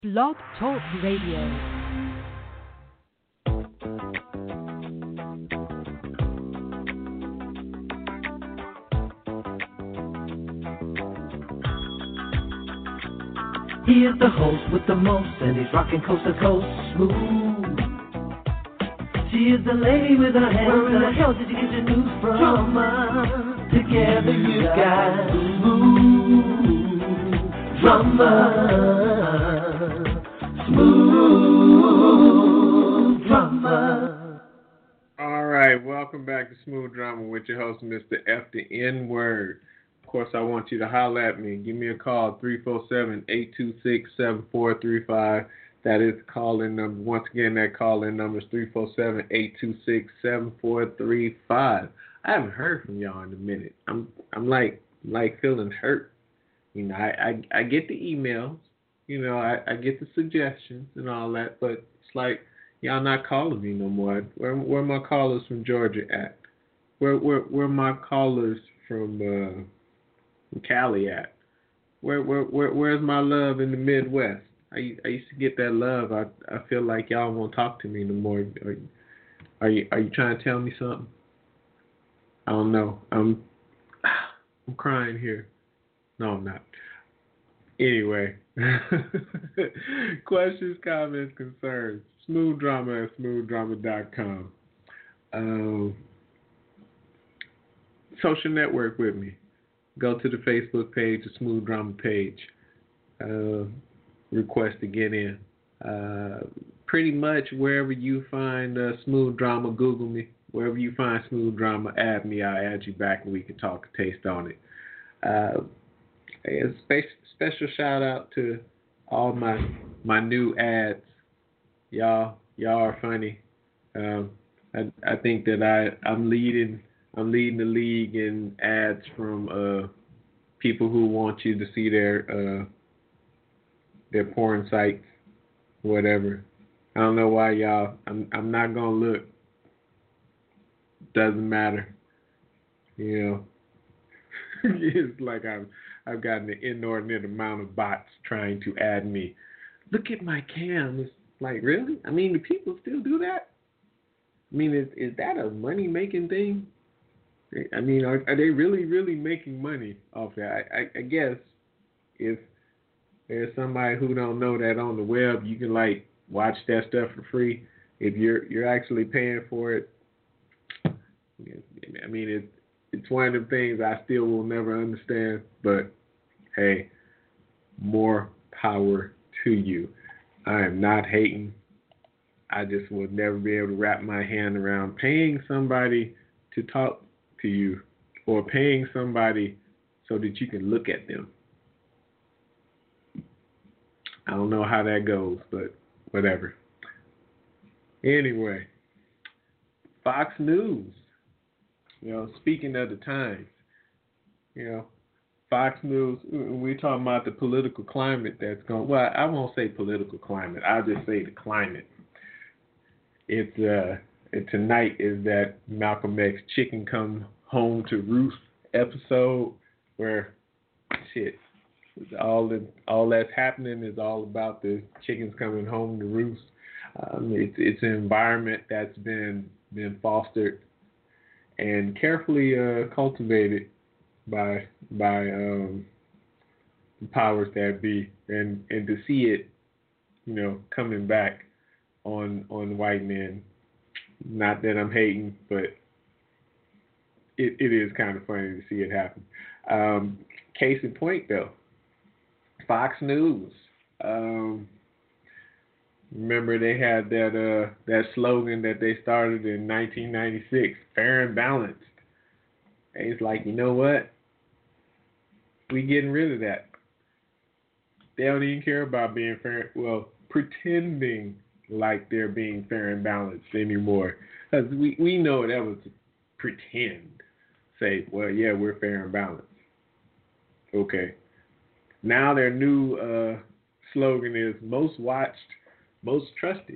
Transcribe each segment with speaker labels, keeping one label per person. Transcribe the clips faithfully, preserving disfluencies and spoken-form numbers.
Speaker 1: Blog Talk Radio.
Speaker 2: He is the host with the most, and he's rocking coast to coast smooth. She is the lady with her hands. Where in the hell did you get your news from? Drama. Together you got smooth drama. Smooth drama.
Speaker 3: All right, welcome back to Smooth Drama with your host, Mister F the N Word. Of course, I want you to holler at me. Give me a call, three four seven, eight two six, seven four three five. That is the call-in number. Once again, that call-in number is three four seven, eight two six, seven four three five. I haven't heard from y'all in a minute. I'm I'm like like feeling hurt. You know, I, I, I get the emails. You know, I, I get the suggestions and all that, but it's like y'all not calling me no more. Where where my callers from Georgia at? Where where where my callers from uh, from Cali at? Where where where where's my love in the Midwest? I I used to get that love. I I feel like y'all won't talk to me no more. Are, are you are you trying to tell me something? I don't know. I'm I'm crying here. No, I'm not. Anyway, questions, comments, concerns. Smooth Drama at smooth drama dot com. Um, social network with me. Go to the Facebook page, the Smooth Drama page. Uh, request to get in. Uh, pretty much wherever you find uh, Smooth Drama, Google me. Wherever you find Smooth Drama, add me. I'll add you back and we can talk and taste on it. Uh, a special shout out to all my my new ads. Y'all, y'all are funny. Um, I I think that I I'm leading I'm leading the league in ads from uh, people who want you to see their uh, their porn sites, whatever. I don't know why y'all. I'm I'm not gonna look. Doesn't matter. You know. It's like I've I've gotten an inordinate amount of bots trying to add me. Look at my cam. It's like, really? I mean, do people still do that? I mean, is is that a money making thing? I mean, are, are they really really making money off that? I, I, I guess if there's somebody who don't know that on the web, you can like watch that stuff for free. If you're you're actually paying for it, I mean, it, it's one of the things I still will never understand. But hey, more power to you. I am not hating. I just will never be able to wrap my hand around paying somebody to talk to you or paying somebody so that you can look at them. I don't know how that goes, but whatever. Anyway, Fox News. You know, speaking of the times, you know, Fox News, we're talking about the political climate that's going, well, I won't say political climate. I'll just say the climate. It's, uh, it, tonight is that Malcolm X Chicken Come Home to Roost episode where, shit, all the, all that's happening is all about the chickens coming home to roost. Um, it's, it's an environment that's been, been fostered and carefully uh, cultivated by by um, the powers that be, and, and to see it, you know, coming back on on white men. Not that I'm hating, but it, it is kind of funny to see it happen. Um, case in point, though, Fox News. Um, Remember, they had that uh, that slogan that they started in nineteen ninety-six, fair and balanced. And it's like, you know what? We getting rid of that. They don't even care about being fair. Well, pretending like they're being fair and balanced anymore. Because we, we know that was pretend. Say, well, yeah, we're fair and balanced. Okay. Now their new uh, slogan is most watched, most trusted.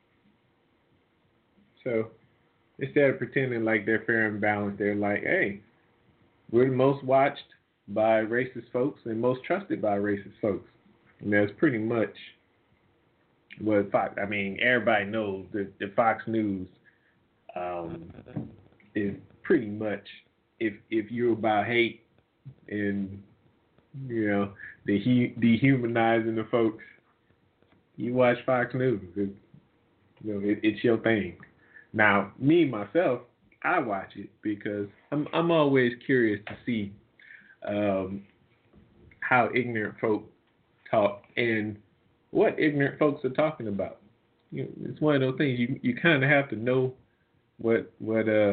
Speaker 3: So instead of pretending like they're fair and balanced, they're like, hey, we're the most watched by racist folks and most trusted by racist folks. And that's pretty much what Fox. I mean, everybody knows that the Fox News um, is pretty much if if you're about hate and you know the dehumanizing the folks, you watch Fox News. It's, you know, it, it's your thing. Now, me myself, I watch it because I'm I'm always curious to see um, how ignorant folk talk and what ignorant folks are talking about. You know, it's one of those things you you kind of have to know what what uh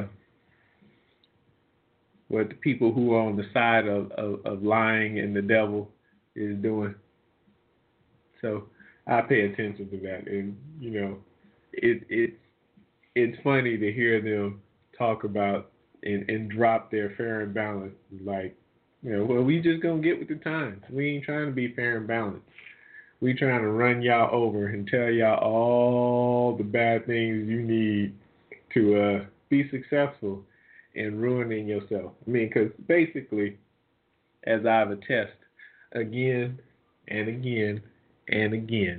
Speaker 3: what the people who are on the side of, of, of lying and the devil is doing. So I pay attention to that, and you know, it it it's funny to hear them talk about and, and drop their fair and balanced. Like, you know, well, we just gonna get with the times. We ain't trying to be fair and balanced. We trying to run y'all over and tell y'all all the bad things you need to uh, be successful in ruining yourself. I mean, because basically, as I've attested again and again and again,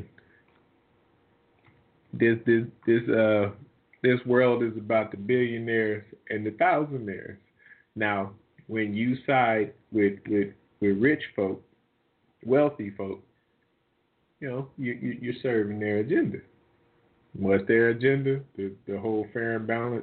Speaker 3: this this this uh this world is about the billionaires and the thousandaires. Now, when you side with with, with rich folk, wealthy folk, you know, you, you you're serving their agenda. What's their agenda? The the whole fair and balance.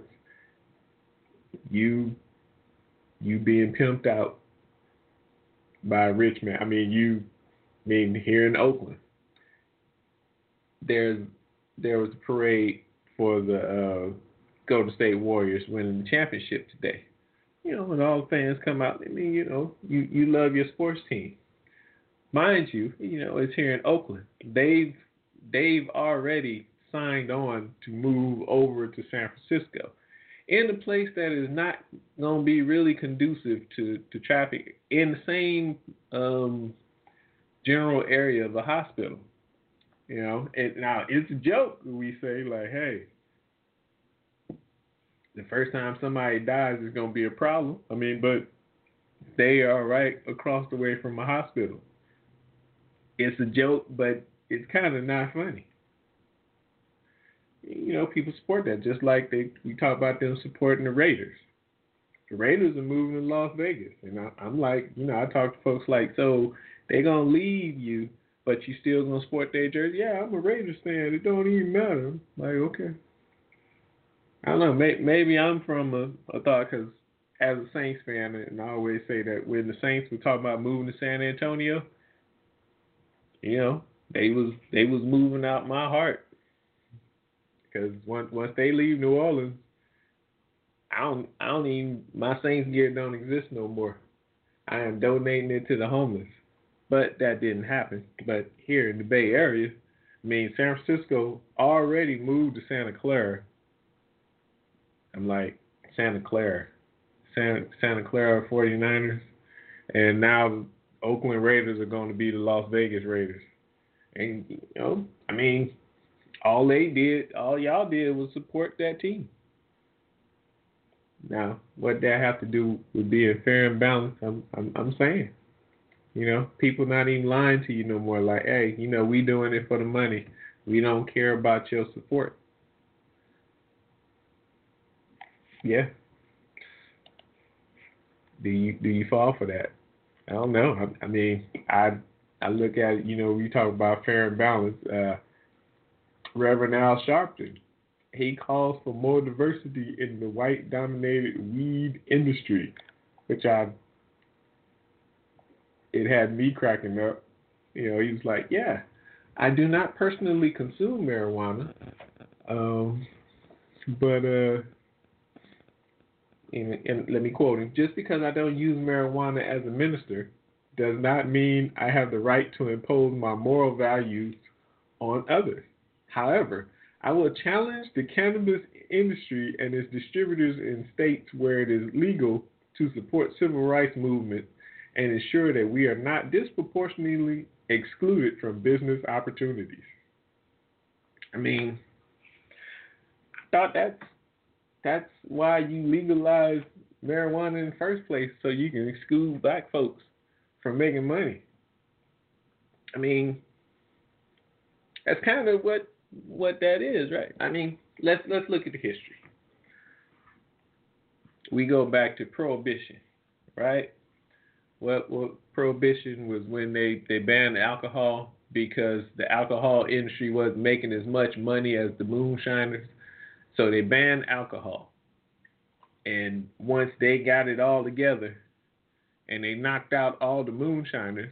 Speaker 3: You you being pimped out by a rich man. I mean, you I mean here in Oakland, there's there was a parade for the uh, Golden State Warriors winning the championship today. You know, when all the fans come out, I mean, you know, you, you love your sports team. Mind you, you know, it's here in Oakland. They've they've already signed on to move over to San Francisco, in a place that is not going to be really conducive to, to traffic in the same um, general area of a hospital. You know, and now it's a joke when we say, like, hey, the first time somebody dies is going to be a problem. I mean, but they are right across the way from a hospital. It's a joke, but it's kind of not funny. You know, people support that, just like they we talk about them supporting the Raiders. The Raiders are moving to Las Vegas, and I, I'm like, you know, I talk to folks like, so they're gonna leave you, but you still gonna support their jersey? Yeah, I'm a Raiders fan. It don't even matter. I'm like, okay. I don't know. May, maybe I'm from a, a thought because as a Saints fan, and I always say that when the Saints were talking about moving to San Antonio, you know, they was they was moving out my heart. Because once once they leave New Orleans, I don't I don't even my Saints gear don't exist no more. I am donating it to the homeless. But that didn't happen. But here in the Bay Area, I mean, San Francisco already moved to Santa Clara. I'm like, Santa Clara. Santa, Santa Clara forty-niners. And now Oakland Raiders are going to be the Las Vegas Raiders. And, you know, I mean, all they did, all y'all did was support that team. Now, what that have to do with being fair and balanced, I'm, I'm, I'm saying. You know, people not even lying to you no more. Like, hey, you know, we doing it for the money. We don't care about your support. Yeah. Do you do you fall for that? I don't know. I, I mean, I I look at it, you know, we talk about fair and balanced. Uh, Reverend Al Sharpton, he calls for more diversity in the white-dominated weed industry, which I, it had me cracking up. You know, he was like, yeah, I do not personally consume marijuana, um, but, uh, and, and let me quote him, just because I don't use marijuana as a minister does not mean I have the right to impose my moral values on others. However, I will challenge the cannabis industry and its distributors in states where it is legal to support civil rights movements and ensure that we are not disproportionately excluded from business opportunities. I mean, I thought that's, that's why you legalized marijuana in the first place, so you can exclude black folks from making money. I mean, that's kind of what what that is, right? I mean, let's let's look at the history. We go back to Prohibition, right? What what Prohibition was when they, they banned alcohol because the alcohol industry wasn't making as much money as the moonshiners. So they banned alcohol. And once they got it all together and they knocked out all the moonshiners,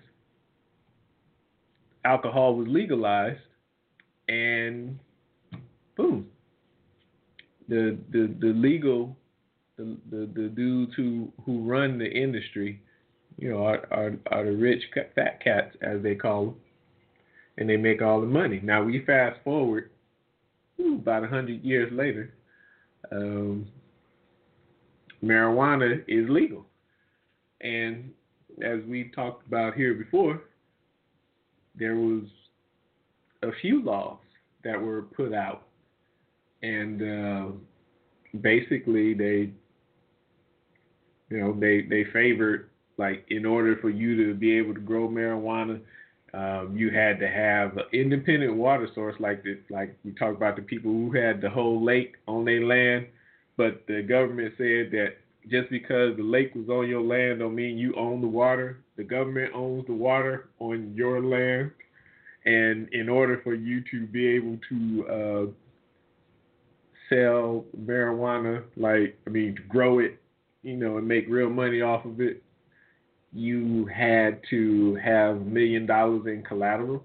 Speaker 3: alcohol was legalized, and boom. The the, the legal the, the the dudes who, who run the industry, you know, are, are are the rich fat cats, as they call them, and they make all the money. Now we fast forward ooh, about a hundred years later, um, marijuana is legal, and as we talked about here before, there was a few laws that were put out, and uh, basically they, you know, they they favored, like, in order for you to be able to grow marijuana, um, you had to have an independent water source, like the, like we talked about the people who had the whole lake on their land, but the government said that just because the lake was on your land don't mean you own the water. The government owns the water on your land, and in order for you to be able to uh, sell marijuana, like, I mean, to grow it, you know, and make real money off of it, you had to have a million dollars in collateral.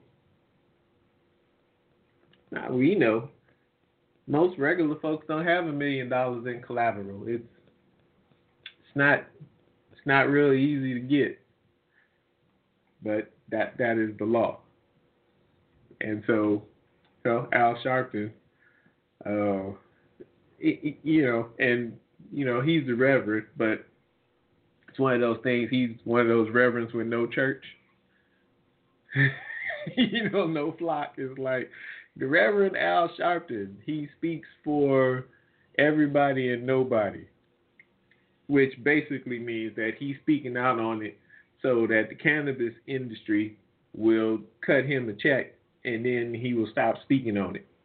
Speaker 3: Now, we know most regular folks don't have a million dollars in collateral. It's it's not it's not really easy to get, but that that is the law. And so, so Al Sharpton, uh, it, it, you know, and you know he's the reverend, but it's one of those things. He's one of those reverends with no church. You know, no flock. It's like the Reverend Al Sharpton. He speaks for everybody and nobody, which basically means that he's speaking out on it so that the cannabis industry will cut him a check, and then he will stop speaking on it.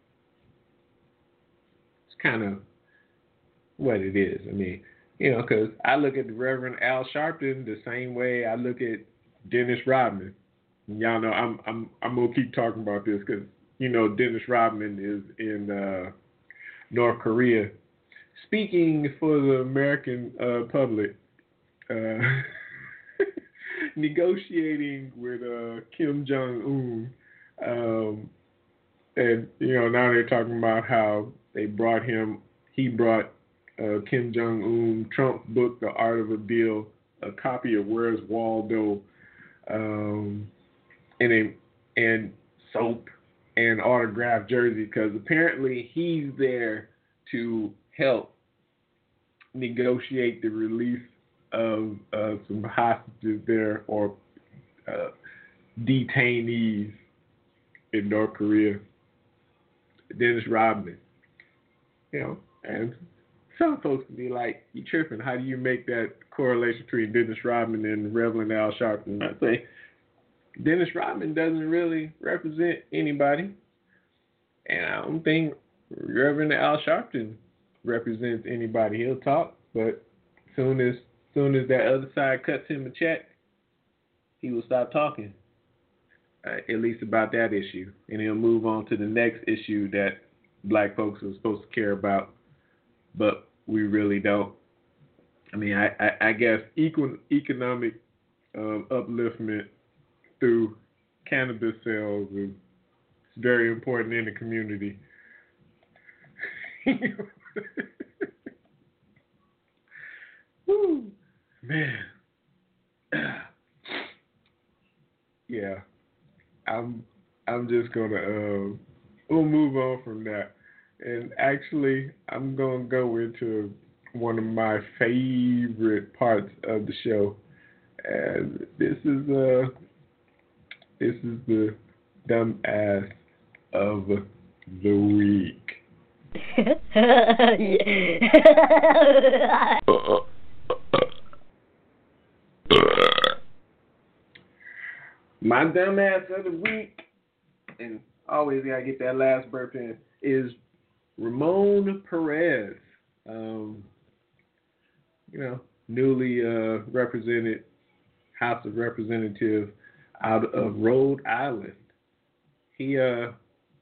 Speaker 3: It's kind of what it is. I mean, you know, because I look at the Reverend Al Sharpton the same way I look at Dennis Rodman. And y'all know I'm I'm I'm gonna keep talking about this because you know Dennis Rodman is in uh, North Korea, speaking for the American uh, public, uh, negotiating with uh, Kim Jong Un, um, and you know now they're talking about how they brought him. He brought. Uh, Kim Jong-un, Trump's book, The Art of a Deal, a copy of Where's Waldo, um, and a, and soap and autographed jersey, because apparently he's there to help negotiate the release of uh, some hostages there or uh, detainees in North Korea. Dennis Rodman, you know, and some folks can be like, you tripping. How do you make that correlation between Dennis Rodman and Reverend Al Sharpton? I say, Dennis Rodman doesn't really represent anybody. And I don't think Reverend Al Sharpton represents anybody. He'll talk, but soon as soon as that other side cuts him a check, he will stop talking, uh, at least about that issue. And he'll move on to the next issue that black folks are supposed to care about. But we really don't. I mean, I, I, I guess equal, economic um, upliftment through cannabis sales is very important in the community. Woo, man. Yeah, I'm I'm just gonna uh, we'll move on from that. And actually, I'm going to go into one of my favorite parts of the show. And this is uh, this is the dumb ass of the week. My dumb ass of the week, and always gotta get that last burp in, is Ramon Perez. Um, you know, newly uh, represented House of Representatives out of Rhode Island. He uh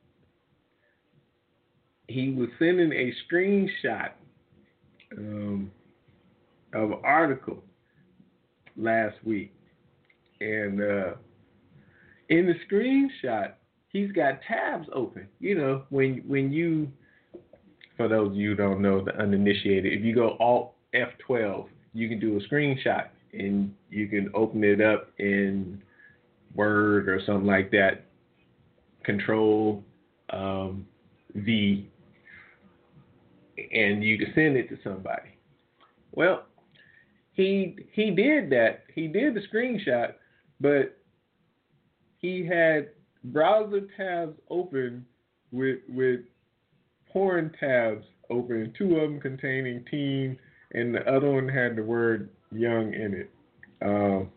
Speaker 3: he was sending a screenshot um, of an article last week, and uh, in the screenshot, he's got tabs open. You know, when when you, for those of you who don't know, the uninitiated, if you go Alt F twelve, you can do a screenshot, and you can open it up in Word or something like that. Control um, V, and you can send it to somebody. Well, he he did that. He did the screenshot, but he had browser tabs open with with porn tabs open. Two of them containing teen, and the other one had the word young in it. Um,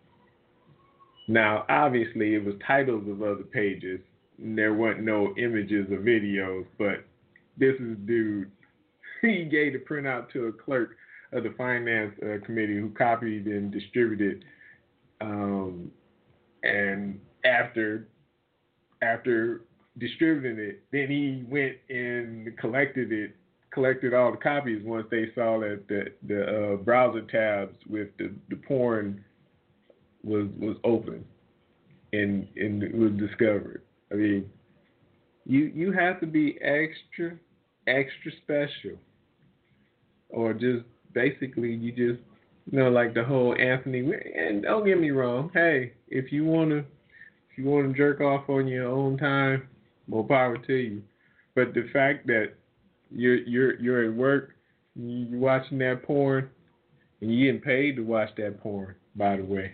Speaker 3: now, obviously, it was titles of other pages. And there weren't no images or videos, but this is dude. He gave the printout to a clerk of the finance uh, committee who copied and distributed. Um, and after after distributing it, then he went and collected it, collected all the copies once they saw that the the uh, browser tabs with the, the porn was was open and and it was discovered. I mean, you you have to be extra extra special, or just basically you just you know like the whole Anthony. And don't get me wrong, hey, if you wanna if you wanna jerk off on your own time, more power to you. But the fact that you're you're you're at work, you're watching that porn, and you're getting paid to watch that porn, by the way.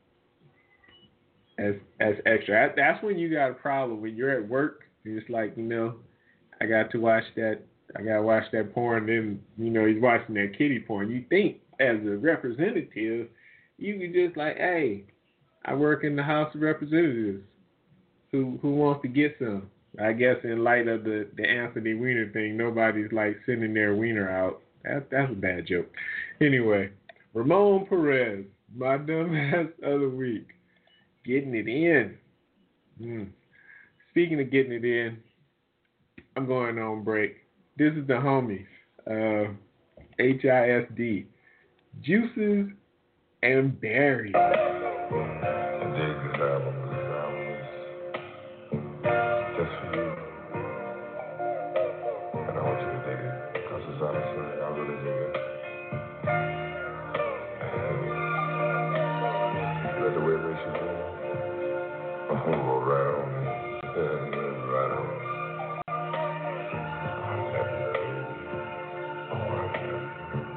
Speaker 3: As as extra. That's when you got a problem. When you're at work, it's like, you know, I got to watch that. I got to watch that porn. Then, you know, he's watching that kiddie porn. You think, as a representative, you could just like, hey, I work in the House of Representatives. Who who wants to get some? I guess in light of the, the Anthony Weiner thing, nobody's like sending their wiener out. That, that's a bad joke. Anyway, Ramon Perez, my dumbass of the week. Getting it in. Mm. Speaking of getting it in, I'm going on break. This is the homies, uh, H I S D, Juices and Berries.
Speaker 4: I dig this album. This album is just for you. And I want you to dig it, because it's honestly, I really dig it. And let the way they should do. I'm gonna roll right on it. Yeah, right on it. I'm happy, baby. Oh, I'm happy.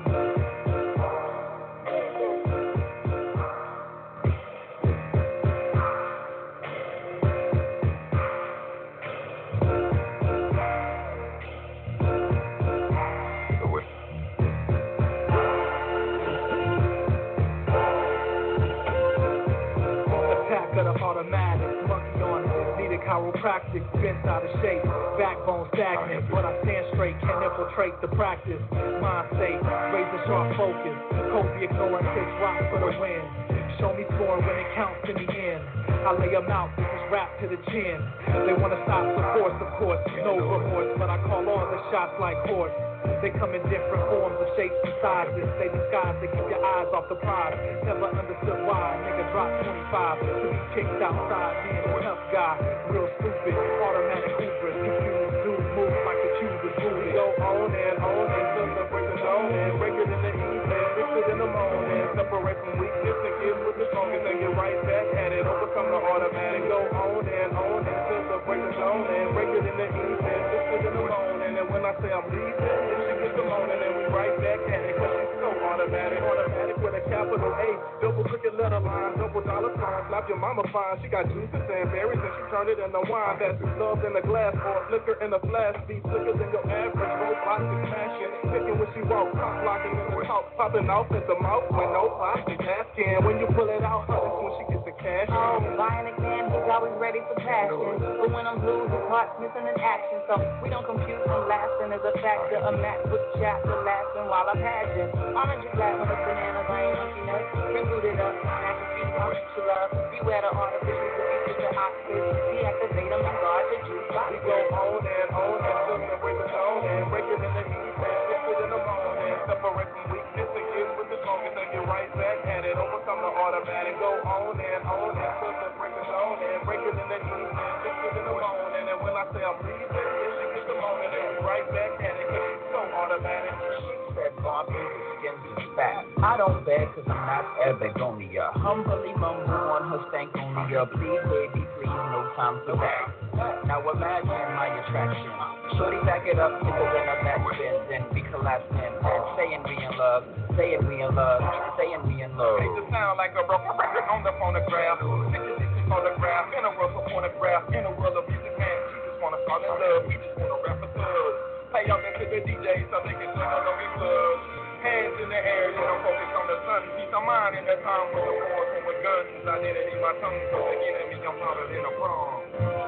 Speaker 4: The way.
Speaker 5: Attack of the automatic, monkey on it, need a chiropractic, bent out of shape, backbone stagnant, but I stand straight, can't infiltrate the practice, mind state, razor sharp focus, Kobe ignoring six rocks for the win, show me scoring when it counts in the end, I lay them out, this is rap to the chin, they wanna stop the force, of course, no remorse, but I call all the shots like horse. They come in different forms of shapes and sizes. They disguise to keep your eyes off the prize. Never understood why a nigga dropped twenty-five to be kicked outside being a tough guy. Real stupid, automatic hubris. Confused dudes move like the cube is booty. Go on and on until the break of dawn. And break it in the evening, fix it in the morning. Separate from weakness and get with the strongest and get right back at it. Overcome the automatic. Go on and on until the break of dawn. And break it in the evening, fix it in the morning. And when I say I'm leaving, she gets the morning and we right back at it. Cause she's so automatic, automatic with a capital A. double cricket letter line, double dollar sign, slap your mama fine. She got juices and berries and she turned it into wine. That's love in a glass or liquor in a flask. Be slicker than your average road plastic smashing. Picking when she walk, pop locking in the talk, popping off at the mouth with no plastic asking. When you pull it out, that's when she gets the cash.
Speaker 6: Oh, bionic man, he's always ready for passion. But when I'm blue, his heart's missing in action. So we don't compute and lasting as a factor. A match with chapter lasting while I pageant. Orange and black when it's bananas, I ain't monkey nuts. Wrinkled it up, I can see how much you love. Beware the artificial defeat the oxys. Deactivate them and guard the juice box.
Speaker 5: We go on and on and still to break the tone and break it in the heat and fix it in the morning. Separate from weakness and get with the song and then get right back at it. Overcome the automatic. Go on and on and still to break the tone and break it in the heat and fix it in the morning. And when I say I'm leaving, then she gets the moment and we right back at it. Cause she's so automatic.
Speaker 7: Said bomb music skins and fat. I don't beg cause I'm not a begonia. Humbly mumble on her stankonia. Please baby, please, no time for that. Now imagine my attraction. Shorty back it up, hit it in a back spin. Then we collapsing and saying we in love. Saying we in love. Saying we in love.
Speaker 5: Makes it sound like a broken record on the phonograph. sixty-six phonograph. In a world of phonograph. In a world of music, man. We just wanna fall in love. We just wanna rap a thug. Pay up into the D J so they can turn on the club. Hands in the air, you don't focus on the sun. Peace of mind in that time with the wars and with guns. Identity, my tongue, so the enemy, I'm harder than a prom.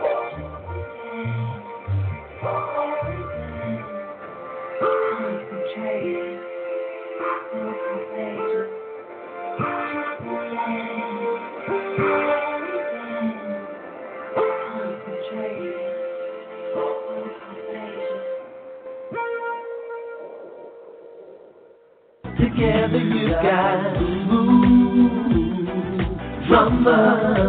Speaker 2: Together you got smooth drummer,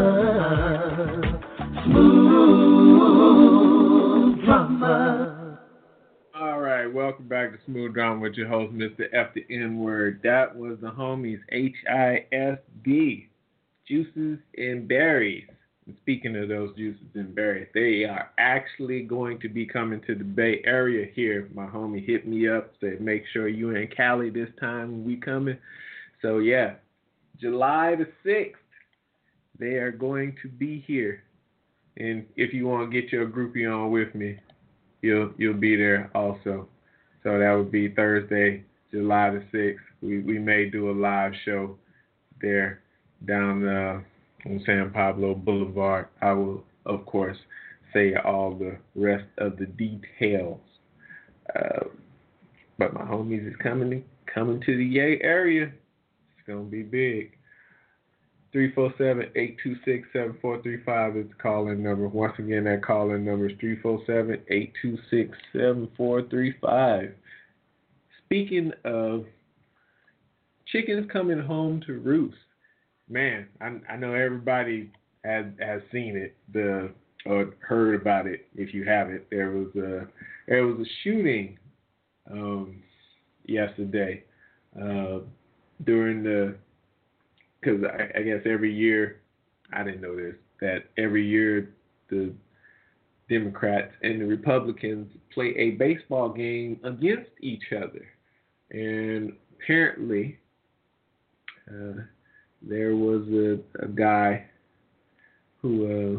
Speaker 2: smooth drummer.
Speaker 3: All right, welcome back to Smooth Drama with your host, Mister F the N-Word. That was the homies H I S D, Juices and Berries. And speaking of those juices and berries, they are actually going to be coming to the Bay Area here. My homie hit me up, said make sure you in Cali this time when we coming. So yeah, July the sixth, they are going to be here. And if you want to get your groupie on with me, you'll you'll be there also. So that would be Thursday, July the sixth. We we may do a live show there down uh, on San Pablo Boulevard. I will, of course, say all the rest of the details. Uh, but my homies is coming coming to the Yay area. It's gonna be big. three four seven, eight two six, seven four three five is the call-in number. Once again, that call-in number is three four seven, eight two six, seven four three five. Speaking of chickens coming home to roost, man, I, I know everybody has has seen it, the or heard about it. If you haven't, there was a there was a shooting um, yesterday uh, during the. Because I, I guess every year, I didn't know this, that every year the Democrats and the Republicans play a baseball game against each other. And apparently, uh, there was a, a guy who uh,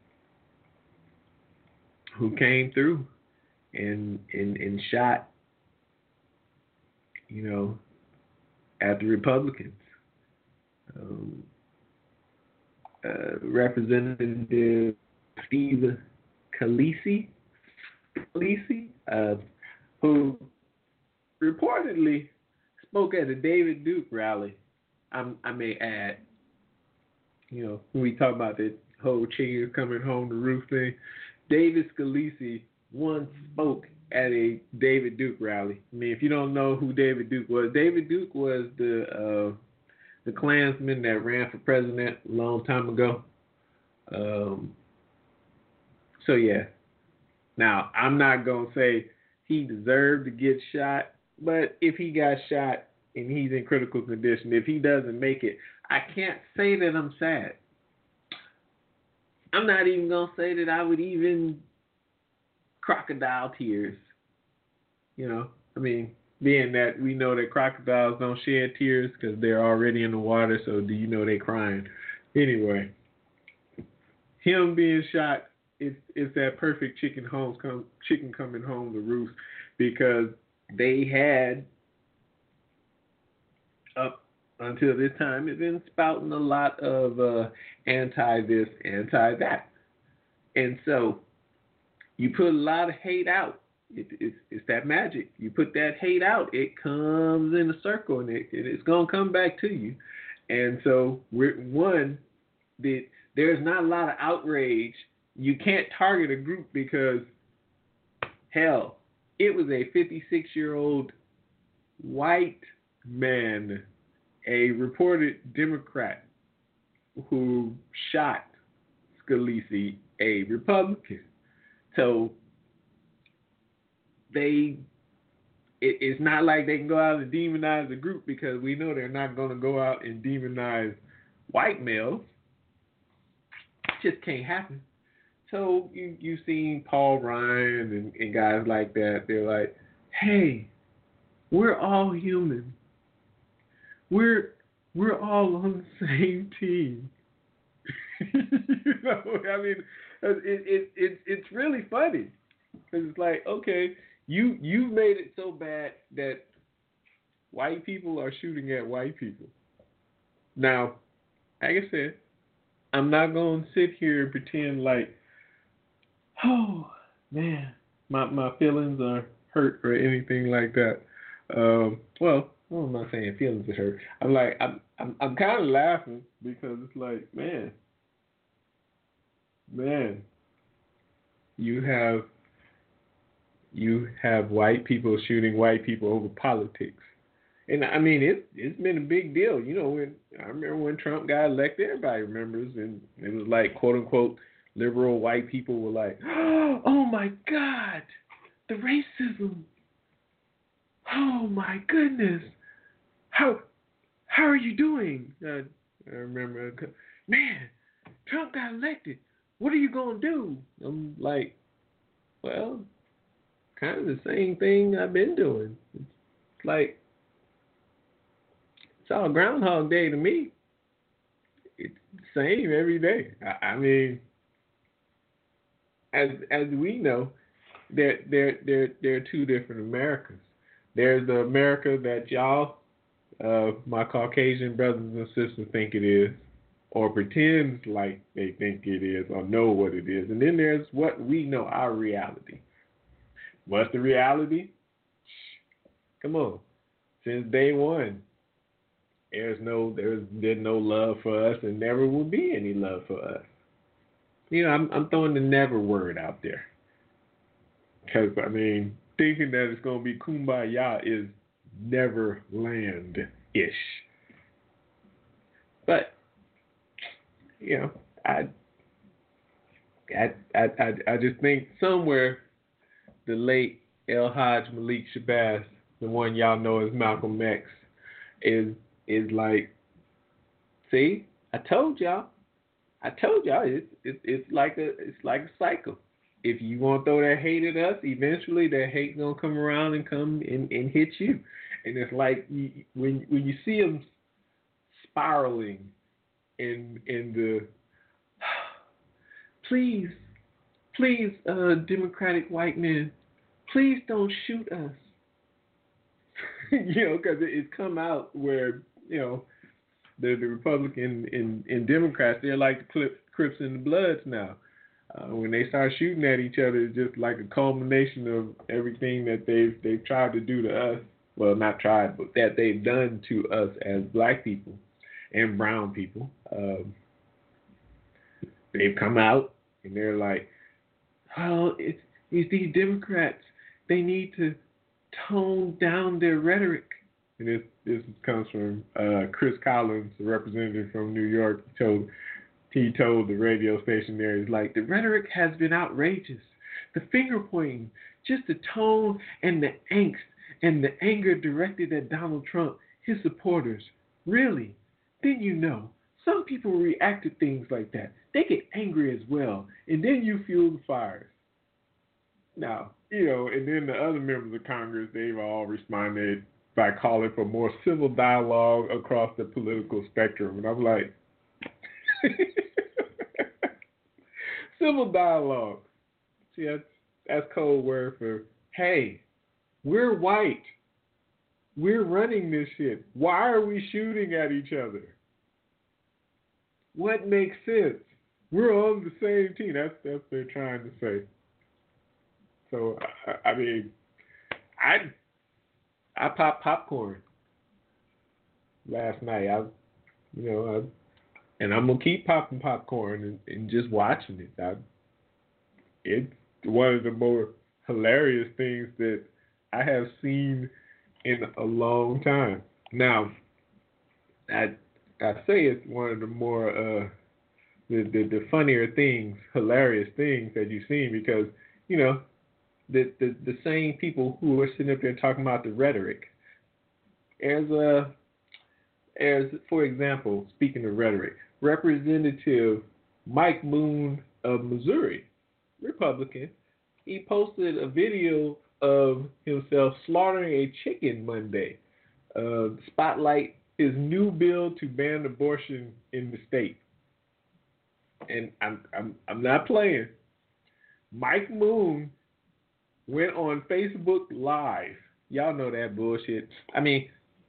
Speaker 3: who came through and, and, and shot, you know, at the Republicans. Um, uh, Representative Steve Scalise, Scalise uh, who reportedly spoke at a David Duke rally. I'm, I may add, you know, when we talk about the whole chicken coming home to roost thing, David Scalise once spoke at a David Duke rally. I mean, if you don't know who David Duke was, David Duke was the uh, the Klansman that ran for president a long time ago. Um, so, yeah. Now, I'm not going to say he deserved to get shot, but if he got shot and he's in critical condition, if he doesn't make it, I can't say that I'm sad. I'm not even going to say that I would even crocodile tears. You know, I mean, being that we know that crocodiles don't shed tears because they're already in the water, so do you know they crying? Anyway, him being shot, it's, it's that perfect chicken homes come chicken coming home to roost, because they had, up until this time, it's been spouting a lot of uh, anti-this, anti-that. And so you put a lot of hate out. It, it's, it's that magic. You put that hate out, it comes in a circle, and it, it's going to come back to you. And so, we're, one, the, there's not a lot of outrage. You can't target a group because, hell, it was a fifty-six-year-old white man, a reported Democrat, who shot Scalise, a Republican. So they, it, it's not like they can go out and demonize the group, because we know they're not going to go out and demonize white males. It just can't happen. So you you seen Paul Ryan and, and guys like that. They're like, hey, we're all human. We're we're all on the same team. You know, I mean, it it, it it's really funny, because it's like, okay, you you made it so bad that white people are shooting at white people. Now, like I said, I'm not going to sit here and pretend like, oh man, my my feelings are hurt or anything like that. Um, well, well, I'm not saying feelings are hurt. I'm like, I'm I'm I'm kind of laughing, because it's like, man, man, you have you have white people shooting white people over politics. And I mean, it, it's been a big deal. You know, when I remember when Trump got elected, everybody remembers, and it was like, quote unquote, liberal white people were like, oh my God, the racism. Oh my goodness. How how are you doing? Uh, I remember, man, Trump got elected. What are you going to do? I'm like, well, kind of the same thing I've been doing. It's like, it's all Groundhog Day to me. It's the same every day. I, I mean, as as we know, there there there there are two different Americas. There's the America that y'all, uh, my Caucasian brothers and sisters, think it is, or pretend like they think it is, or know what it is. And then there's what we know, our reality. What's the reality? Come on. Since day one, there's no there's there's no love for us, and never will be any love for us. You know, I'm I'm throwing the never word out there, because I mean, thinking that it's gonna be kumbaya is Neverland-ish. But you know, I I I I, I just think somewhere the late El Hajj Malik Shabazz, the one y'all know as Malcolm X, is is like, see, I told y'all, I told y'all, it's it's it's like a it's like a cycle. If you want to throw that hate at us, eventually that hate gonna come around and come and, and hit you. And it's like you, when when you see them spiraling in in the please, please, uh, Democratic white men, please don't shoot us. You know, because it, it's come out where, you know, the the Republican and, and Democrats, they're like the Clip, Crips and the Bloods now. Uh, when they start shooting at each other, it's just like a culmination of everything that they've they've tried to do to us. Well, not tried, but that they've done to us as black people and brown people. Um, they've come out and they're like, "Oh, it's, it's these Democrats. They need to tone down their rhetoric." And this this comes from uh, Chris Collins, the representative from New York. He told he told the radio station there, he's like, the rhetoric has been outrageous. The finger pointing, just the tone and the angst and the anger directed at Donald Trump, his supporters. Really? Then you know, some people react to things like that. They get angry as well, and then you fuel the fires. Now, you know, and then the other members of Congress, they've all responded by calling for more civil dialogue across the political spectrum. And I'm like, civil dialogue. See, that's, that's code word for, hey, we're white. We're running this shit. Why are we shooting at each other? What makes sense? We're on the same team. That's that's what they're trying to say. So I, I mean, I I popped popcorn last night. I, you know, I, and I'm gonna keep popping popcorn and, and just watching it. I, it's one of the more hilarious things that I have seen in a long time. Now, I I say it's one of the more uh, the, the the funnier things, hilarious things that you've seen because you know the the, the same people who are sitting up there talking about the rhetoric. As a as for example, speaking of rhetoric, Representative Mike Moon of Missouri, Republican, he posted a video of himself slaughtering a chicken Monday. Uh, spotlight his new bill to ban abortion in the state. And I'm I'm I'm not playing. Mike Moon went on Facebook Live. Y'all know that bullshit. I mean,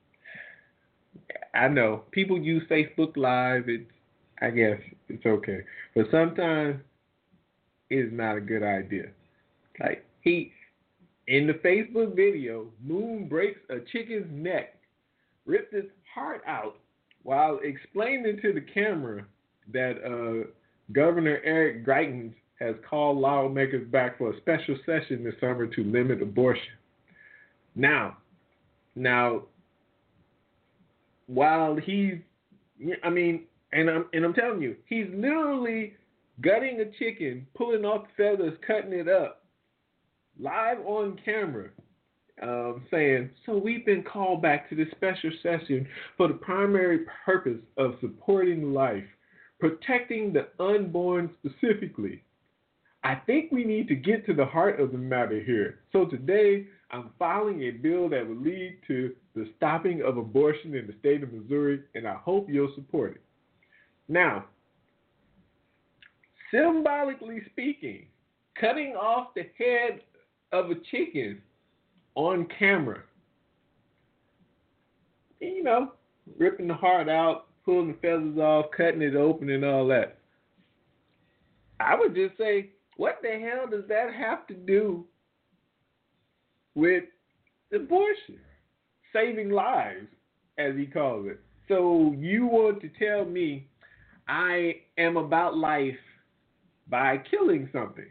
Speaker 3: I know people use Facebook Live. It's I guess it's okay, but sometimes it's not a good idea. Like he. In the Facebook video, Moon breaks a chicken's neck, rips its heart out, while explaining to the camera that uh, Governor Eric Greitens has called lawmakers back for a special session this summer to limit abortion. Now, now, while he's, I mean, and I'm and I'm telling you, he's literally gutting a chicken, pulling off the feathers, cutting it up. Live on camera, um, saying, so we've been called back to this special session for the primary purpose of supporting life, protecting the unborn specifically. I think we need to get to the heart of the matter here. So today, I'm filing a bill that will lead to the stopping of abortion in the state of Missouri, and I hope you'll support it. Now, symbolically speaking, cutting off the head of a chicken on camera, you know, ripping the heart out, pulling the feathers off, cutting it open and all that. I would just say, what the hell does that have to do with abortion? Saving lives, as he calls it. So you want to tell me I am about life by killing something?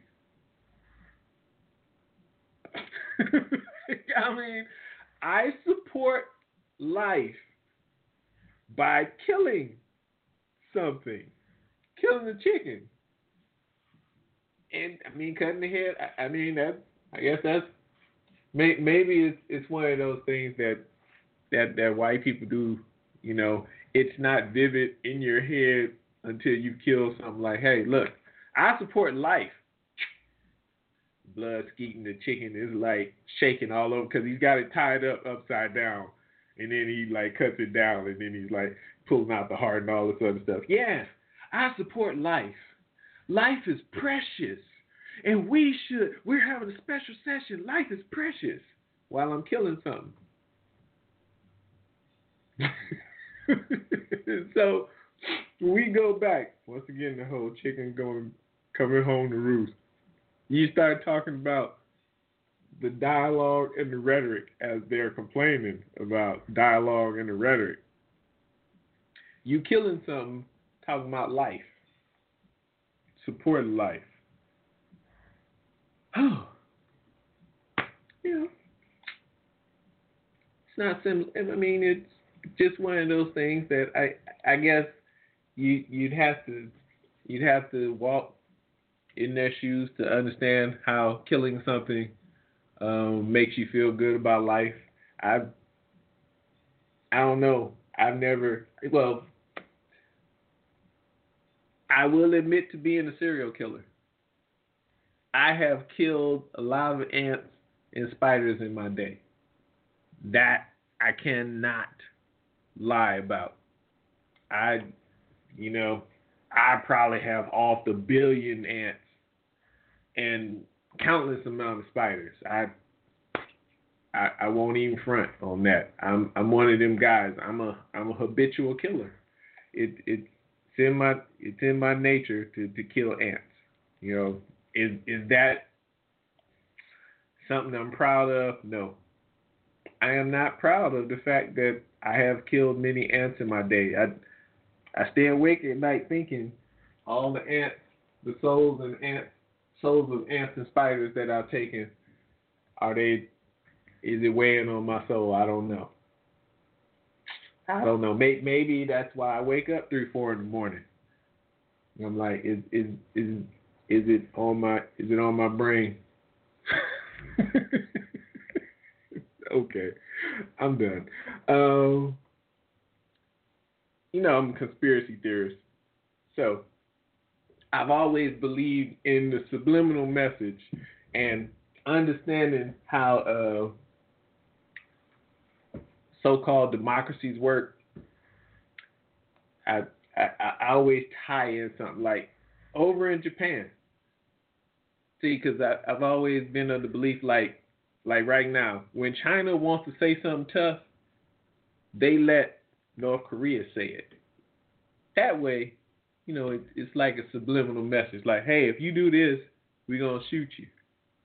Speaker 3: I mean, I support life by killing something, killing the chicken, and I mean cutting the head. I, I mean that. I guess that's may, maybe it's it's one of those things that that that white people do. You know, it's not vivid in your head until you kill something. Like, hey, look, I support life. Blood skeeting the chicken is like shaking all over because he's got it tied up upside down, and then he like cuts it down, and then he's like pulling out the heart and all this other stuff. Yes, I support life. Life is precious, and we should. We're having a special session. Life is precious while I'm killing something. So we go back once again. The whole chicken going coming home to roost. You start talking about the dialogue and the rhetoric as they're complaining about dialogue and the rhetoric. You killing something, talking about life, support life. Oh, you know, it's not simple. I mean, it's just one of those things that I, I guess you you'd have to you'd have to walk in their shoes to understand how killing something um, makes you feel good about life. I I don't know. I've never, well, I will admit to being a serial killer. I have killed a lot of ants and spiders in my day. That I cannot lie about. I, you know, I probably have off the billion ants and countless amount of spiders. I, I, I won't even front on that. I'm, I'm one of them guys. I'm a, I'm a habitual killer. It, it, it's in my, it's in my nature to, to kill ants. You know, is, is that something I'm proud of? No. I am not proud of the fact that I have killed many ants in my day. I, I stay awake at night thinking all the ants, the souls and ants, souls of ants and spiders that I've taken, are they, is it weighing on my soul? I don't know. I don't know. Maybe, maybe that's why I wake up three, four in the morning. I'm like, is is is is it on my is it on my brain? Okay, I'm done. Um, you know, I'm a conspiracy theorist, so I've always believed in the subliminal message and understanding how uh, so-called democracies work. I, I I always tie in something like over in Japan. See, because I've always been of the belief like. Like right now, when China wants to say something tough, they let North Korea say it. That way, you know, it, it's like a subliminal message. Like, hey, if you do this, we're going to shoot you.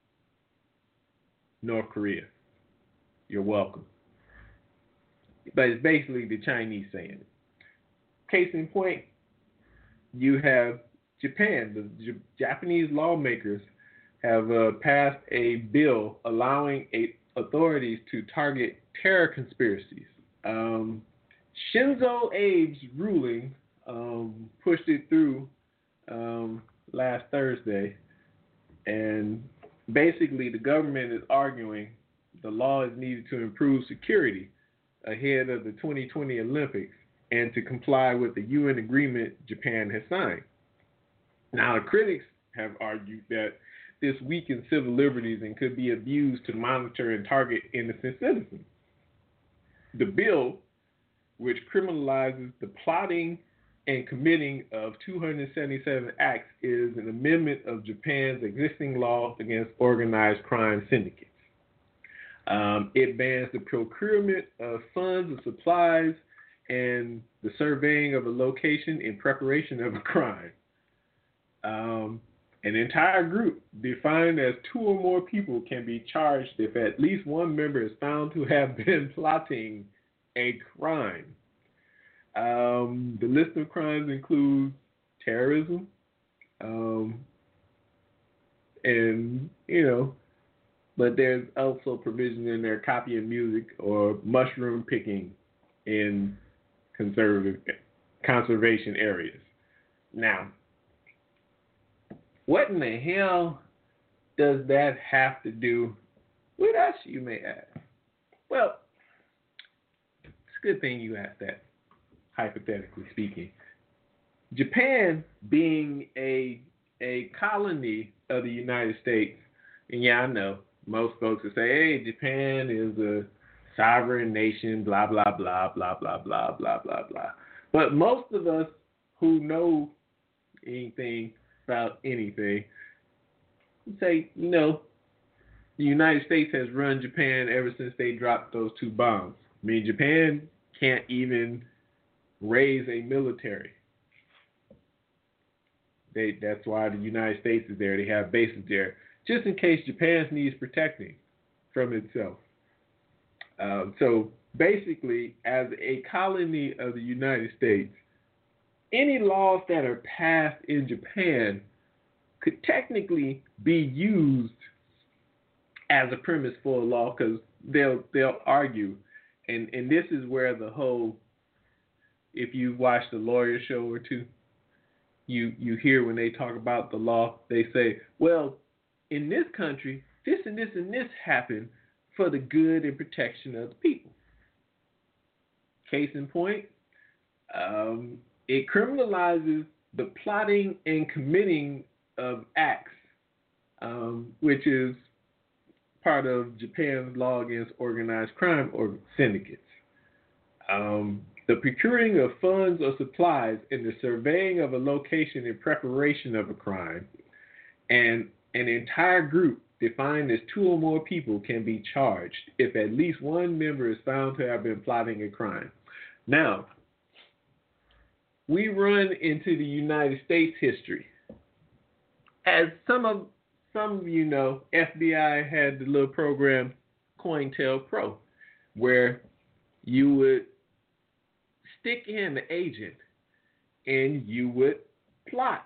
Speaker 3: North Korea, you're welcome. But it's basically the Chinese saying it. Case in point, you have Japan. The J- Japanese lawmakers have uh, passed a bill allowing a, authorities to target terror conspiracies. Um, Shinzo Abe's ruling um, pushed it through um, last Thursday, and basically the government is arguing the law is needed to improve security ahead of the twenty twenty Olympics and to comply with the U N agreement Japan has signed. Now, the critics have argued that this weakens civil liberties and could be abused to monitor and target innocent citizens. The bill, which criminalizes the plotting and committing of two hundred seventy-seven acts, is an amendment of Japan's existing law against organized crime syndicates. Um, it bans the procurement of funds and supplies and the surveying of a location in preparation of a crime. Um, An entire group defined as two or more people can be charged if at least one member is found to have been plotting a crime. Um, the list of crimes includes terrorism, um, and, you know, but there's also provision in there copying music or mushroom picking in conservative conservation areas. Now, what in the hell does that have to do with us, you may ask? Well, it's a good thing you asked that, hypothetically speaking. Japan being a a colony of the United States, and yeah, I know, most folks will say, hey, Japan is a sovereign nation, blah, blah, blah, blah, blah, blah, blah, blah, blah. But most of us who know anything about anything say, you know, the United States has run Japan ever since they dropped those two bombs. I mean, Japan can't even raise a military. They, that's why the United States is there. They have bases there, just in case Japan needs protecting from itself. Um, so basically, as a colony of the United States, any laws that are passed in Japan could technically be used as a premise for a law, because they'll they'll argue, and and this is where the whole, if you watch the Lawyer Show or two, you you hear when they talk about the law, they say, well, in this country, this and this and this happened for the good and protection of the people. Case in point, um, it criminalizes the plotting and committing of acts um, which is part of Japan's law against organized crime or syndicates. Um, the procuring of funds or supplies and the surveying of a location in preparation of a crime, and an entire group defined as two or more people can be charged if at least one member is found to have been plotting a crime. Now, we run into the United States history. As some of some of you know, F B I had the little program COINTELPRO, where you would stick in the agent and you would plot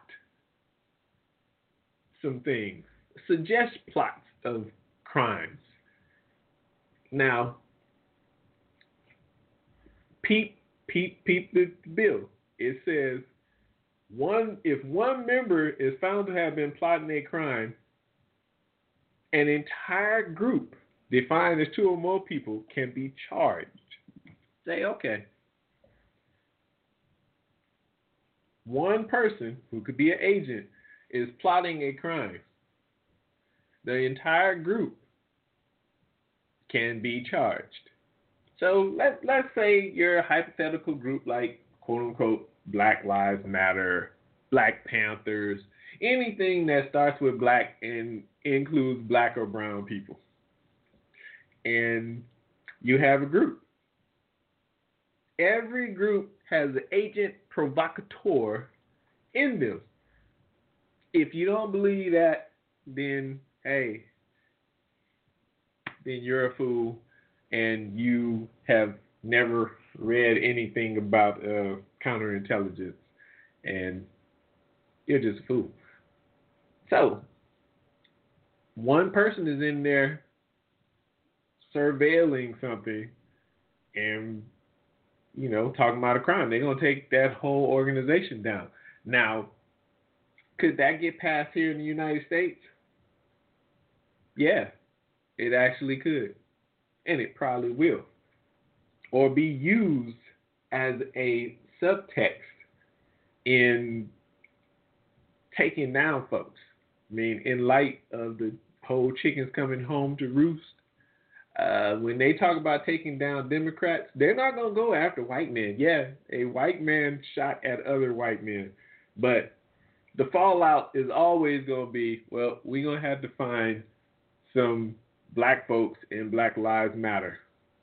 Speaker 3: some things, suggest plots of crimes. Now, peep, peep, peep the bill. It says one if one member is found to have been plotting a crime, an entire group defined as two or more people can be charged. Say, okay, one person who could be an agent is plotting a crime. The entire group can be charged. So let, let's say you're a hypothetical group like, quote unquote, Black Lives Matter, Black Panthers, anything that starts with black and includes black or brown people. And you have a group. Every group has an agent provocateur in them. If you don't believe that, then, hey, then you're a fool and you have never read anything about uh, counterintelligence, and you're just a fool. So, one person is in there surveilling something and, you know, talking about a crime. They're going to take that whole organization down. Now, could that get passed here in the United States? Yeah, it actually could. And it probably will. Or be used as a subtext in taking down folks. I mean, in light of the whole chickens coming home to roost, uh, when they talk about taking down Democrats, they're not going to go after white men. Yeah, a white man shot at other white men. But the fallout is always going to be, well, we're going to have to find some black folks in Black Lives Matter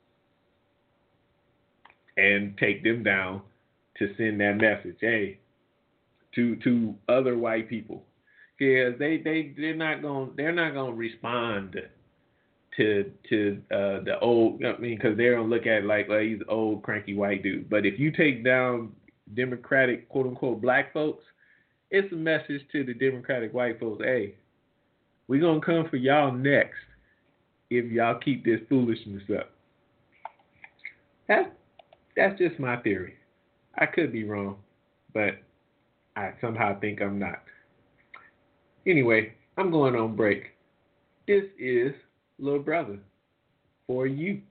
Speaker 3: and take them down to send that message, hey, to to other white people, because they they they're not going they're not going to respond to to uh, the old. I mean, because they're gonna look at it like, well, he's an old cranky white dude. But if you take down Democratic quote unquote black folks, it's a message to the Democratic white folks, hey, we're gonna come for y'all next if y'all keep this foolishness up. That's that's just my theory. I could be wrong, but I somehow think I'm not. Anyway, I'm going on break. This is Little Brother for you.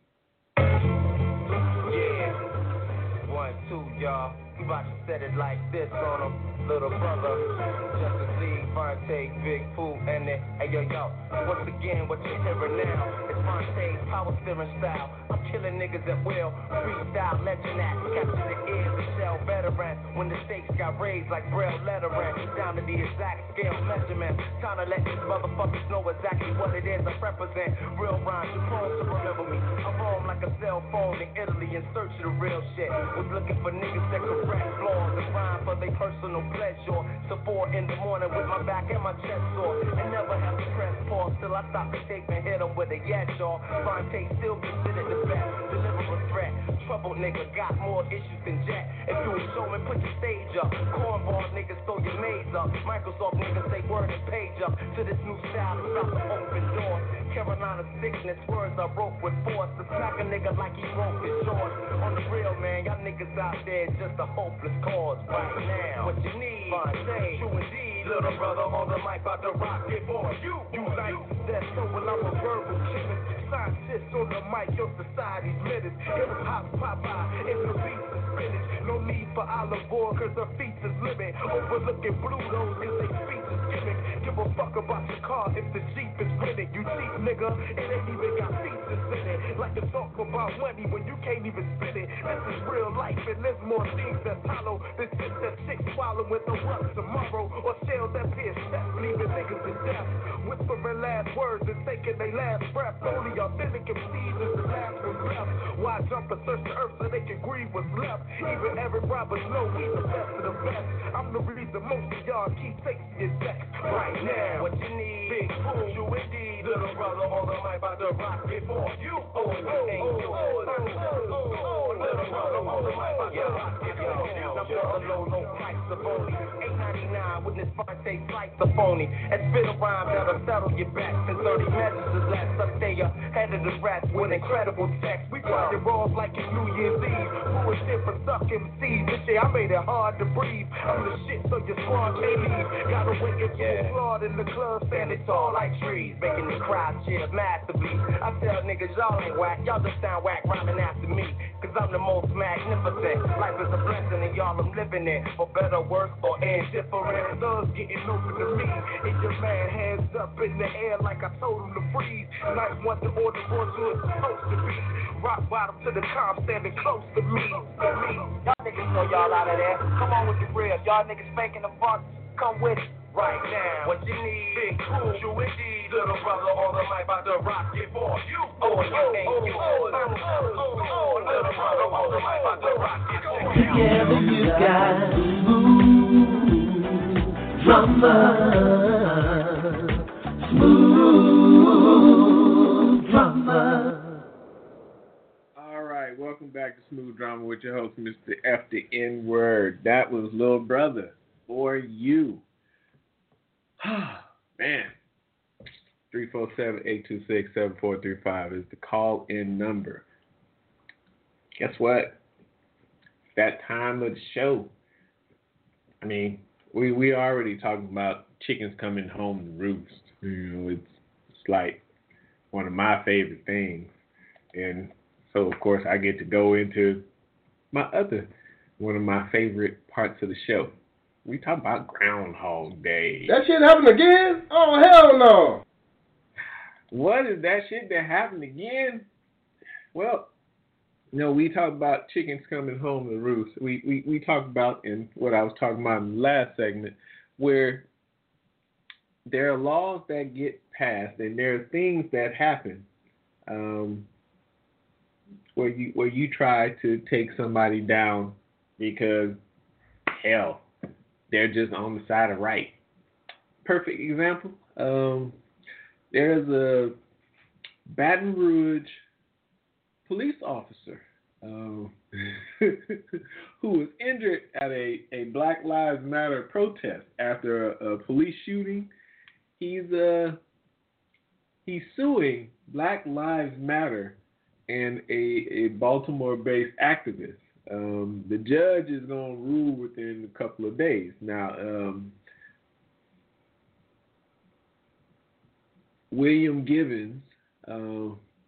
Speaker 5: Yeah, one, two, y'all. We about to set it like this on them, Little Brother. Justice League, Fonte, Big Pooh, and then, hey yo yo. Once again, what you're hearing now is Fonte's power steering style. I'm killing niggas at will, freestyle, legend act, capture the ears of shell veteran. When the stakes got raised like braille lettering, down to the exact scale measurement. Time to let these motherfuckers know exactly what it is I represent. Real rhymes, you're prone to remember me. I roam like a cell phone in Italy in search of the real shit. Was looking for niggas that correct flaws and rhyme for their personal pleasure. So four in the morning with my back and my chest sore, and never have to press pause till I stop the tape and hit them with a yes, y'all. Fonte still considered the best, deliver a threat. Troubled nigga got more issues than Jet. If you a showman, put your stage up. Cornball niggas throw your maze up. Microsoft niggas say word and page up to this new style to stop the open door. Carolina sickness, words I wrote with force to smack a nigga like he broke his shorts. On the real, man, y'all niggas out there just a hopeless cause right now. What you need, Fonte, true indeed. Little brother on the mic, about to rock it for you. You like that, so when I'm a verbal chicken, scientist, menace on the mic, your society's menace. Hip hop, Popeye, and the beats of spinach. No need for olive oil, cause her features limit. Overlooking Blutos, cause they speech is gimmick. Give a fuck about your car if the Jeep is rented. You cheap nigga, it ain't even got features in it. Like to talk about money when you can't even spend it. This is real life and there's more things that hollow. This shit that chick swallow with the what tomorrow. Or shells that pierce steps, leaving niggas to death. Whispering last words and taking they last breath. Only authentic M Cs is the last one left. Why jump and search the earth so they can grieve what's left? Even every robbers know we the best of the best. I'm the reason most of y'all keep taking your decks. Right now, what you need, big fool, you indeed. Little brother on the mic about to rock it for you. Oh, oh, oh, oh, oh, oh, oh, little brother on the mic about to rock it for you. Now brother low, no price of only eight ninety-nine with this Fonte flight the phony. And spit a rhyme that'll settle your back. And thirty messages last up there, head of the rats with incredible text. We tried it raw like it's New Year's Eve. Who was shit for suck M Cs? This shit, I made it hard to breathe. I'm the shit so your squad can't leave. Gotta wait until yeah. Claude in the club standing tall like trees, making the crowd cheer massively. I tell niggas y'all ain't whack, y'all just sound whack rhyming after me. Cause I'm the most magnificent. Life is a blessing and y'all I'm living it. For better, worse, or indifferent. Thugs getting open to me. And your man hands up in the air like I told him to freeze. Night one to order one to it's supposed to be. Rock bottom to the calm standing close to me. To me. Y'all niggas know y'all out of there. Come on with the real. Y'all niggas faking the funk. Come with it. Right now, what you need, big cool, you indeed. Little brother on the mic about to rock it for you. Oh, you ain't you. Oh, oh, oh, oh, little brother on the mic about to rock it for you.
Speaker 2: Together you got smooth drummer, smooth drummer.
Speaker 3: All right, welcome back to Smooth Drama with your host, Mister F the N Word. That was Little Brother for you. Man, three four seven, eight two six, seven four three five is the call-in number. Guess what? It's that time of the show. I mean, we we already talking about chickens coming home to roost. You know, it's, it's like one of my favorite things. And so, of course, I get to go into my other, one of my favorite parts of the show. We talk about Groundhog Day.
Speaker 8: That shit happened again? Oh, hell no.
Speaker 3: What is that shit that happened again? Well, you know, we talk about chickens coming home to roost. We, we, we talked about in what I was talking about in the last segment, where there are laws that get passed and there are things that happen um, where you where you try to take somebody down because, hell, they're just on the side of right. Perfect example. Um, there's a Baton Rouge police officer um, who was injured at a, a Black Lives Matter protest after a, a police shooting. He's uh he's suing Black Lives Matter and a, a Baltimore-based activist. Um, the judge is going to rule within a couple of days. Now, um, William Givens uh,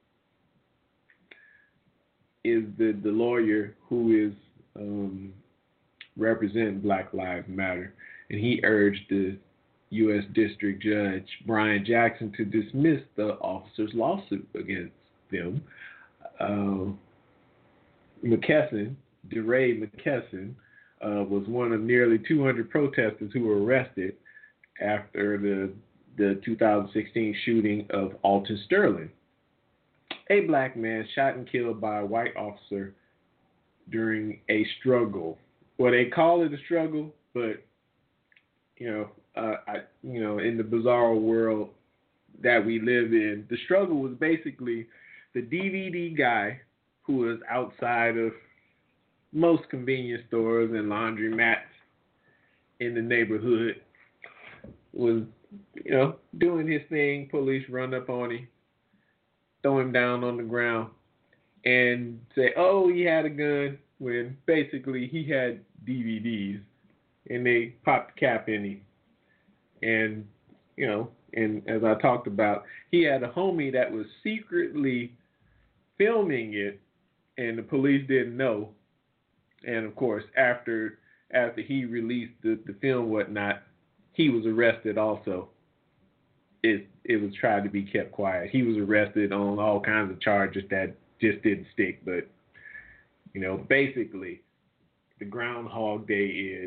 Speaker 3: is the, the lawyer who is um, representing Black Lives Matter, and he urged the U S District Judge Brian Jackson to dismiss the officer's lawsuit against them. Uh, McKesson, DeRay McKesson, uh, was one of nearly two hundred protesters who were arrested after the the two thousand sixteen shooting of Alton Sterling, a black man shot and killed by a white officer during a struggle. Well, they call it a struggle, but you know, uh, I, you know, in the bizarre world that we live in, the struggle was basically the D V D guy who was outside of most convenience stores and laundromats in the neighborhood was, you know, doing his thing. Police run up on him, throw him down on the ground, and say, oh, he had a gun, when basically he had D V Ds, and they popped the cap in him. And, you know, and as I talked about, he had a homie that was secretly filming it, and the police didn't know. And of course, after after he released the, the film, whatnot, he was arrested also. It it was tried to be kept quiet. He was arrested on all kinds of charges that just didn't stick. But you know, basically, the Groundhog Day is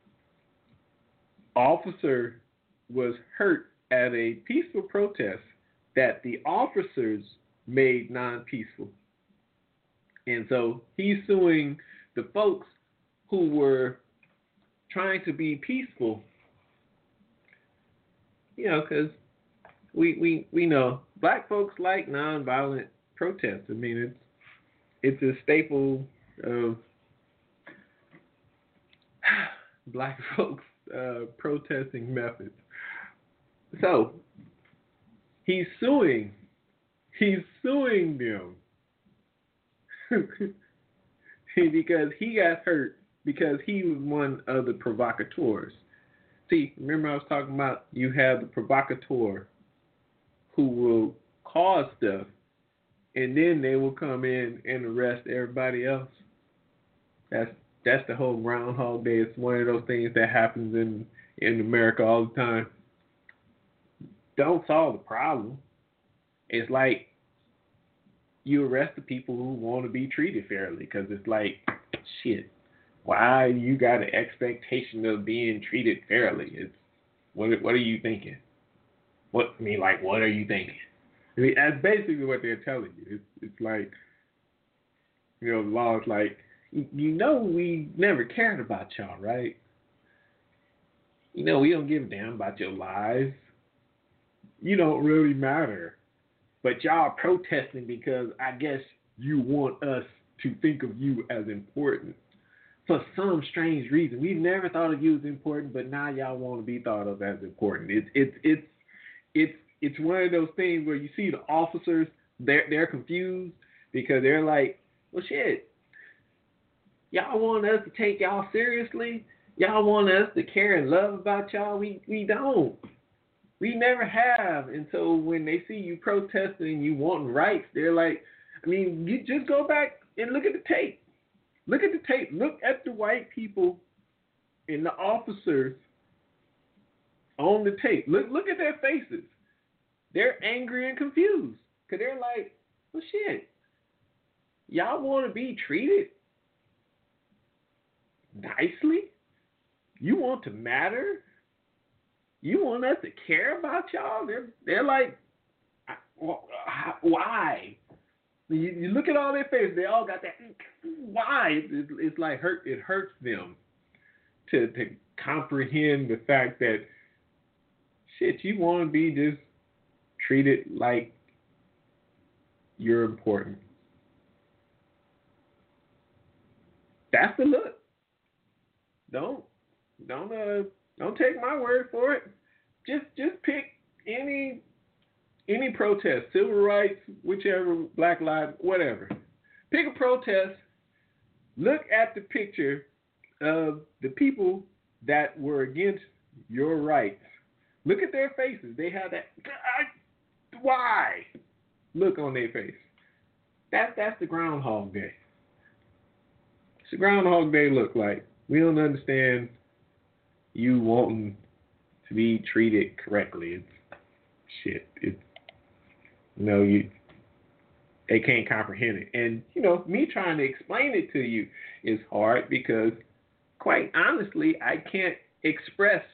Speaker 3: officer was hurt at a peaceful protest that the officers made non-peaceful. And so he's suing the folks who were trying to be peaceful, you know, because we, we, we know black folks like nonviolent protests. I mean, it's it's a staple of black folks' uh, protesting methods. So he's suing. He's suing them because he got hurt because he was one of the provocateurs. See, remember I was talking about you have the provocateur who will cause stuff, and then they will come in and arrest everybody else. That's that's the whole Groundhog Day. It's one of those things that happens in, in America all the time. Don't solve the problem. It's like you arrest the people who want to be treated fairly, because it's like, shit, why you got an expectation of being treated fairly? It's what what are you thinking? What I mean, like, what are you thinking? I mean, that's basically what they're telling you. It's it's like, you know, the law is like, you know, we never cared about y'all, right? You know, we don't give a damn about your lives. You don't really matter. But y'all protesting because I guess you want us to think of you as important for some strange reason. We've never thought of you as important, but now y'all want to be thought of as important. It's it's it's it's it's one of those things where you see the officers, they're they're confused because they're like, well, shit, y'all want us to take y'all seriously? Y'all want us to care and love about y'all? We we don't. We never have. And so when they see you protesting and you wanting rights, they're like, I mean, you just go back and look at the tape. Look at the tape. Look at the white people and the officers on the tape. Look look at their faces. They're angry and confused because they're like, well, shit, y'all want to be treated nicely? You want to matter? You want us to care about y'all? They're they're like, why? You, you look at all their faces. They all got that. Why? It, it's like hurt. It hurts them to to comprehend the fact that shit. You want to be just treated like you're important. That's the look. Don't don't uh. Don't take my word for it. Just just pick any any protest, civil rights, whichever, Black Lives, whatever. Pick a protest. Look at the picture of the people that were against your rights. Look at their faces. They have that I, why look on their face. That's that's the Groundhog Day. It's the Groundhog Day look like. We don't understand you wanting to be treated correctly. It's shit. It's, you know, you they can't comprehend it. And, you know, me trying to explain it to you is hard because, quite honestly, I can't express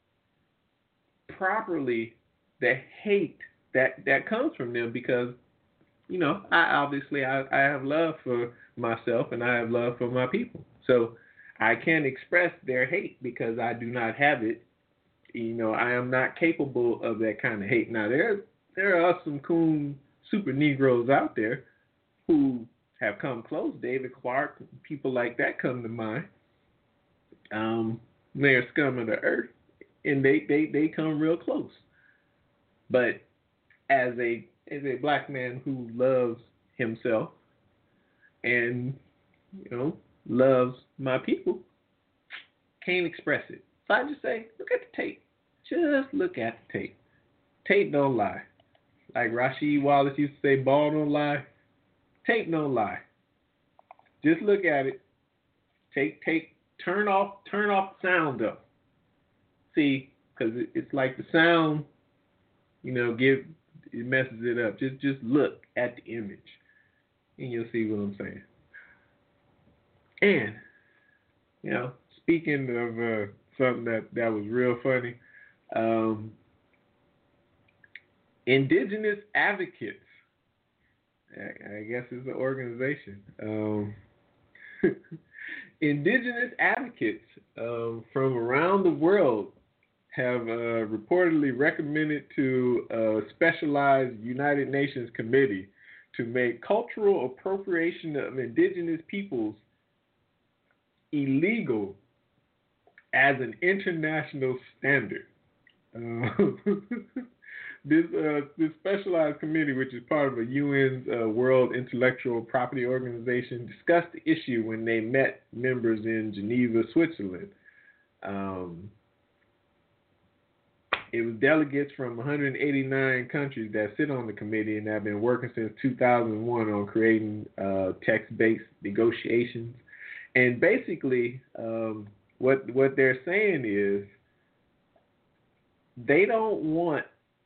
Speaker 3: properly the hate that, that comes from them because, you know, I obviously I, I have love for myself and I have love for my people. So I can't express their hate because I do not have it. You know, I am not capable of that kind of hate. Now, there there are some coon super Negroes out there who have come close. David Clark, people like that come to mind. Um, they're scum of the earth, and they, they, they come real close. But as a as a black man who loves himself and, you know, loves my people, can't express it. So I just say, look at the tape. Just look at the tape. Tape don't lie. Like Rasheed Wallace used to say, ball don't lie. Take no lie. Just look at it. Take take turn off turn off the sound up. See, because it, it's like the sound, you know, give it messes it up. Just just look at the image, and you'll see what I'm saying. And you know, speaking of uh, something that that was real funny, um, Indigenous Advocates. I guess it's an organization. Um, Indigenous advocates um, from around the world have uh, reportedly recommended to a specialized United Nations committee to make cultural appropriation of indigenous peoples illegal as an international standard. Uh, This uh, this specialized committee, which is part of the U N's uh, World Intellectual Property Organization, discussed the issue when they met members in Geneva, Switzerland. Um, it was delegates from one hundred eighty-nine countries that sit on the committee and have been working since two thousand one on creating uh, text-based negotiations. And basically, um, what what they're saying is they don't want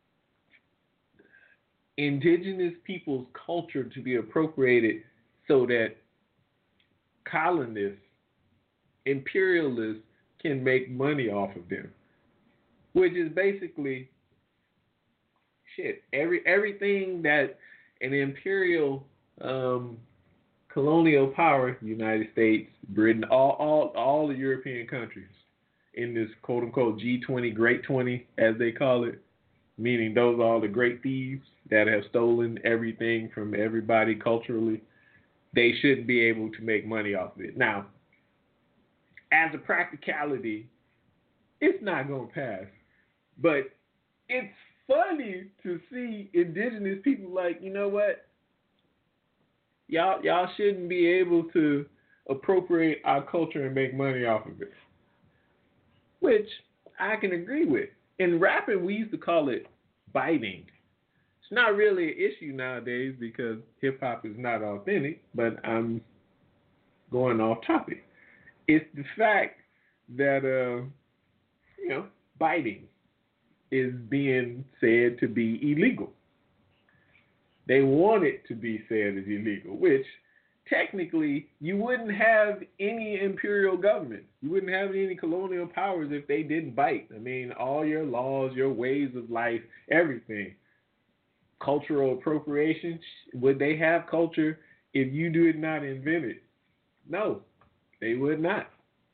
Speaker 3: indigenous people's culture to be appropriated so that colonists, imperialists can make money off of them, which is basically shit. Every everything that an imperial um, colonial power, United States, Britain, all all all the European countries in this quote unquote G twenty, Great twenty, as they call it, meaning those are all the great thieves that have stolen everything from everybody culturally, they shouldn't be able to make money off of it. Now, as a practicality, it's not going to pass. But it's funny to see indigenous people like, you know what? Y'all, y'all shouldn't be able to appropriate our culture and make money off of it. Which I can agree with. In rapping, we used to call it biting. It's not really an issue nowadays because hip-hop is not authentic, but I'm going off topic. It's the fact that, uh, you know, biting is being said to be illegal. They want it to be said as illegal, which technically you wouldn't have any imperial government. You wouldn't have any colonial powers if they didn't bite. I mean, all your laws, your ways of life, everything. Cultural appropriation, would they have culture if you did not invent it? No, they would not.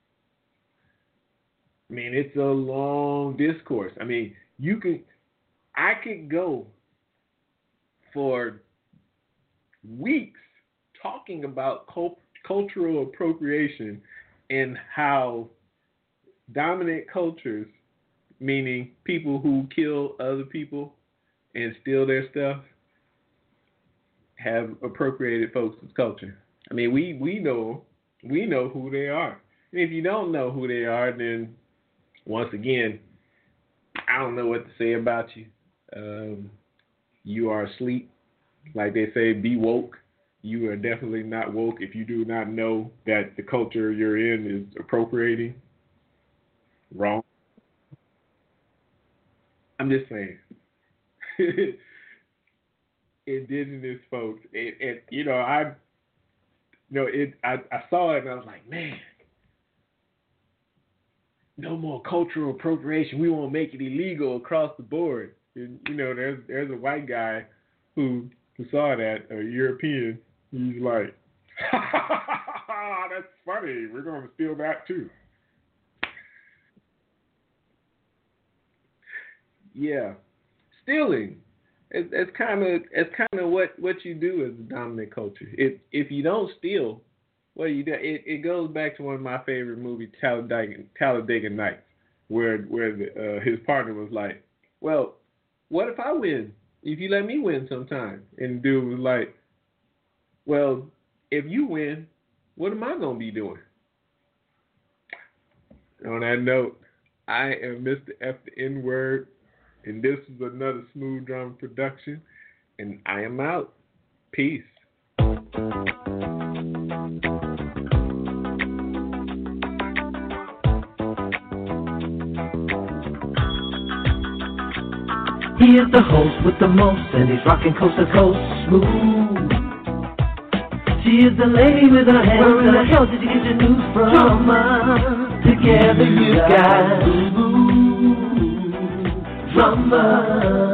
Speaker 3: I mean, it's a long discourse. I mean, you could, I could go for weeks talking about cult- cultural appropriation and how dominant cultures, meaning people who kill other people and steal their stuff, have appropriated folks' culture. I mean, we, we know we know who they are. And if you don't know who they are, then once again, I don't know what to say about you. Um, you are asleep. Like they say, be woke. You are definitely not woke if you do not know that the culture you're in is appropriating. Wrong. I'm just saying. Indigenous folks, it, it, you know, I, you know, it. I, I saw it and I was like, man, no more cultural appropriation. We won't make it illegal across the board. And, you know, there's there's a white guy who who saw that, a European. He's like, that's funny. We're going to steal that too. Yeah, stealing. It's, it's kind of it's kind of what, what you do as a dominant culture. If if you don't steal, what do you do? It it goes back to one of my favorite movies, Talladega, Talladega Nights, where where the, uh, his partner was like, well, what if I win? If you let me win sometime, and the dude was like, well, if you win, what am I gonna be doing? On that note, I am Mister F the N word. And this is another Smooth Drama production. And I am out. Peace.
Speaker 2: He is the host with the most, and he's rocking coast to coast smooth. She is the lady with her hands. Where in the hell did you get your news from? Drama. Together you guys. Drama.